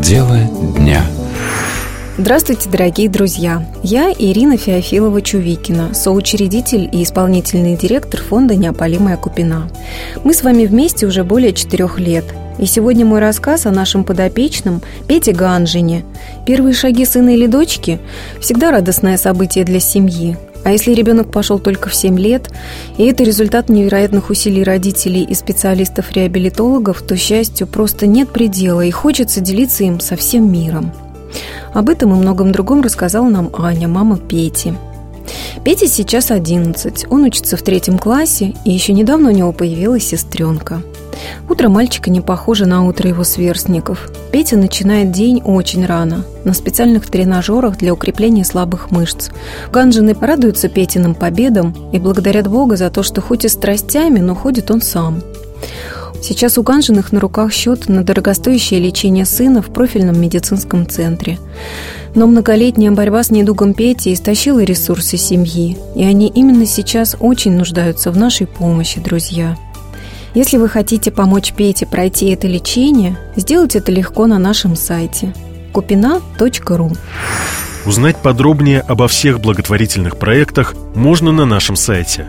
Дело дня. Здравствуйте, дорогие друзья! Я Ирина Феофилова-Чувикина, соучредитель и исполнительный директор фонда «Неопалимая Купина». Мы с вами вместе уже более 4 лет. И сегодня мой рассказ о нашем подопечном Пете Ганжине. Первые шаги сына или дочки – всегда радостное событие для семьи. А если ребенок пошел только в 7 лет, и это результат невероятных усилий родителей и специалистов-реабилитологов, то счастью просто нет предела, и хочется делиться им со всем миром. Об этом и многом другом рассказала нам Аня, мама Пети. Пете сейчас 11, он учится в 3 классе, и еще недавно у него появилась сестренка. Утро мальчика не похоже на утро его сверстников. Петя начинает день очень рано, на специальных тренажерах для укрепления слабых мышц. Ганжины радуются Петиным победам и благодарят Бога за то, что хоть и с тростями, но ходит он сам. Сейчас у Ганжиных на руках счет на дорогостоящее лечение сына в профильном медицинском центре. Но многолетняя борьба с недугом Пети истощила ресурсы семьи, и они именно сейчас очень нуждаются в нашей помощи, друзья. Если вы хотите помочь Пете пройти это лечение, сделать это легко на нашем сайте kupina.ru. Узнать подробнее обо всех благотворительных проектах можно на нашем сайте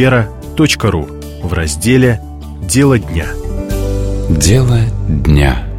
radiovera.ru в разделе «Дело дня». Дело дня.